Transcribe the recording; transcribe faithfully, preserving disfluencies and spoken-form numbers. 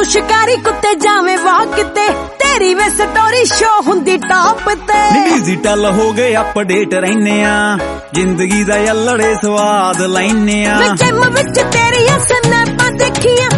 ਤੂੰ ਸ਼ਿਕਾਰੀ ਕੁੱਤੇ ਜਾਵੇਂ ਵਾਹ ਕਿਤੇ ਤੇਰੀ ਵੇ ਸਟੋਰੀ ਸ਼ੋ ਹੁੰਦੀ ਟਾਪ ਤੇ ਡਿਜੀਟਲ ਹੋ ਗਏ ਅਪਡੇਟ ਰਹਿੰਨੇ ਆ ਜ਼ਿੰਦਗੀ ਦਾ ਯੱਲੜੇ ਸਵਾਦ ਲੈਨੇ ਆ ਮੈਂ ਜਿਮ ਵਿੱਚ ਤੇਰੀਆਂ ਸਨੈਪਾਂ ਦੇਖੀਆਂ